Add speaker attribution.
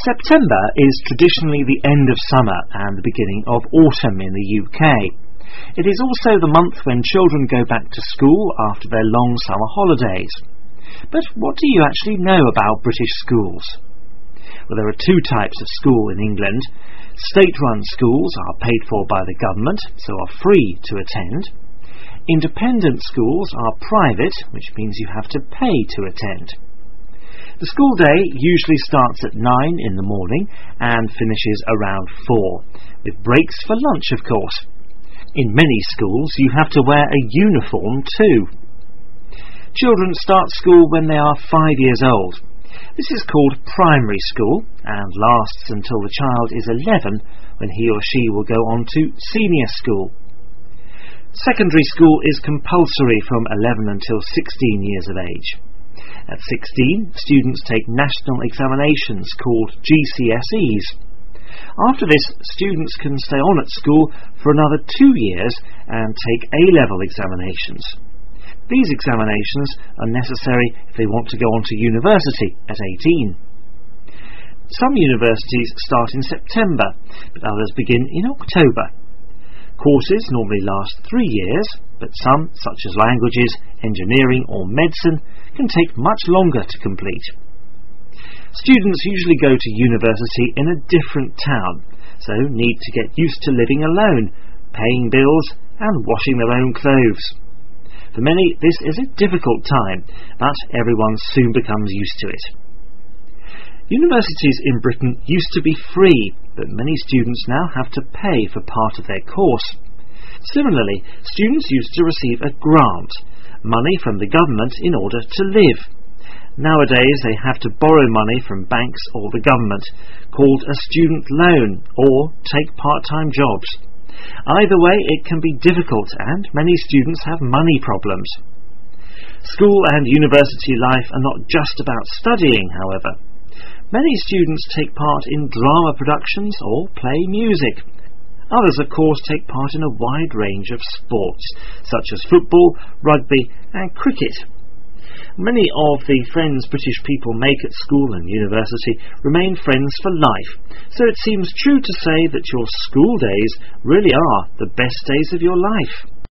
Speaker 1: September is traditionally the end of summer and the beginning of autumn in the UK. It is also the month when children go back to school after their long summer holidays. But what do you actually know about British schools? Well, there are two types of school in England. State-run schools are paid for by the government, so are free to attend. Independent schools are private, which means you have to pay to attend. The school day usually starts at 9 in the morning and finishes around 4, with breaks for lunch, of course. In many schools you have to wear a uniform too. Children start school when they are 5 years old. This is called primary school and lasts until the child is 11, when he or she will go on to senior school. Secondary school is compulsory from 11 until 16 years of age. At 16, students take national examinations called GCSEs. After this, students can stay on at school for another 2 years and take A-level examinations. These examinations are necessary if they want to go on to university at 18. Some universities start in September, but others begin in October. Courses normally last 3 years, but some, such as languages, engineering or medicine, can take much longer to complete. Students usually go to university in a different town, so need to get used to living alone, paying bills and washing their own clothes. For many, this is a difficult time, but everyone soon becomes used to it. Universities in Britain used to be free, but many students now have to pay for part of their course. Similarly, students used to receive a grant, money from the government in order to live. Nowadays they have to borrow money from banks or the government, called a student loan, or take part-time jobs. Either way, it can be difficult and many students have money problems. School and university life are not just about studying, however. Many students take part in drama productions or play music. Others, of course, take part in a wide range of sports, such as football, rugby and cricket. Many of the friends British people make at school and university remain friends for life, so it seems true to say that your school days really are the best days of your life.